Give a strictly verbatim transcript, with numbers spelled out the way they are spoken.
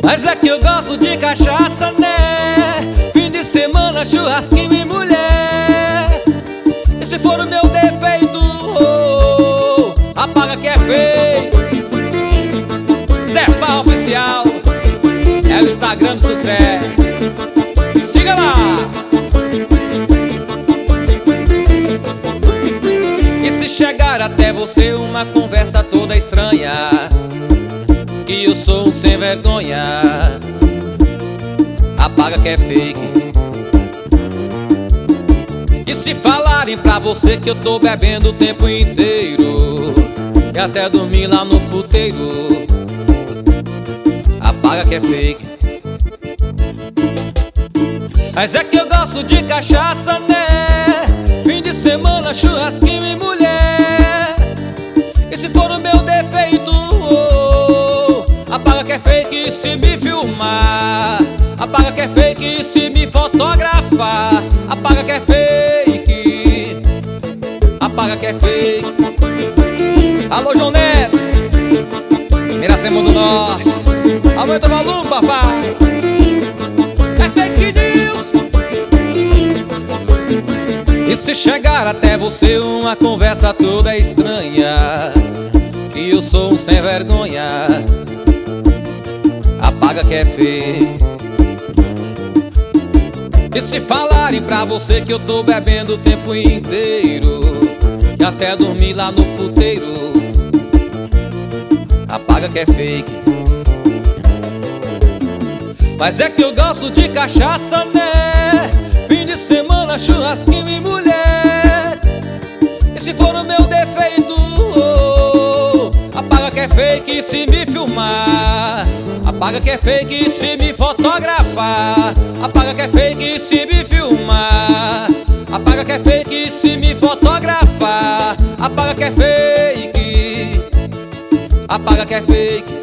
Mas é que eu gosto de cachaça, né? Fim de semana, churrasquinho e mulher. E se for o meu defeito, oh, apaga que é feio. Zé Farra Oficial é o Instagram do sucesso. Siga lá! E se chegar até você uma conversa toda estranha, que eu sou um sem vergonha, apaga que é fake. E se falarem pra você que eu tô bebendo o tempo inteiro e até dormir lá no puteiro, apaga que é fake. Mas é que eu gosto de cachaça, né? Fim de semana, churrasquinho e mulher. E se for o meu defeito, oh, apaga que é fake se me filmar. Apaga que é fake se me fotografar. Apaga que é fake. Apaga que é fake. Alô, João Neto, Miracema do Norte. Aumenta o volume, papai. É fake news. E se chegar até você uma conversa toda estranha, que eu sou um sem vergonha, apaga que é feio. E se falarem pra você que eu tô bebendo o tempo inteiro e até dormir lá no puteiro, apaga que é fake. Mas é que eu gosto de cachaça, né? Fim de semana, churrasquinho e mulher. E se for o meu defeito, oh, apaga que é fake se me filmar. Apaga que é fake se me fotografar. Apaga que é fake se me filmar. Apaga que é fake se me fotografar. Apaga que é fake. Apaga que é fake.